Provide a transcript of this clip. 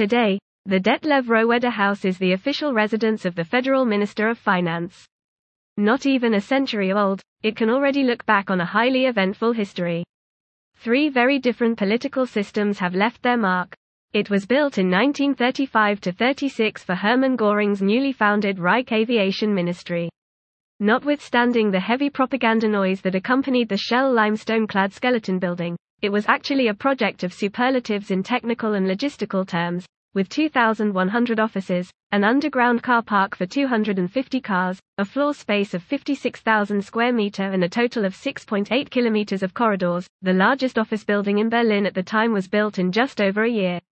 Today, the Detlev Rohwedder House is the official residence of the Federal Minister of Finance. Not even a century old, it can already look back on a highly eventful history. 3 very different political systems have left their mark. It was built in 1935–36 for Hermann Göring's newly founded Reich Aviation Ministry. Notwithstanding the heavy propaganda noise that accompanied the shell limestone-clad skeleton building, it was actually a project of superlatives in technical and logistical terms, with 2,100 offices, an underground car park for 250 cars, a floor space of 56,000 square meter and a total of 6.8 kilometers of corridors. The largest office building in Berlin at the time was built in just over a year.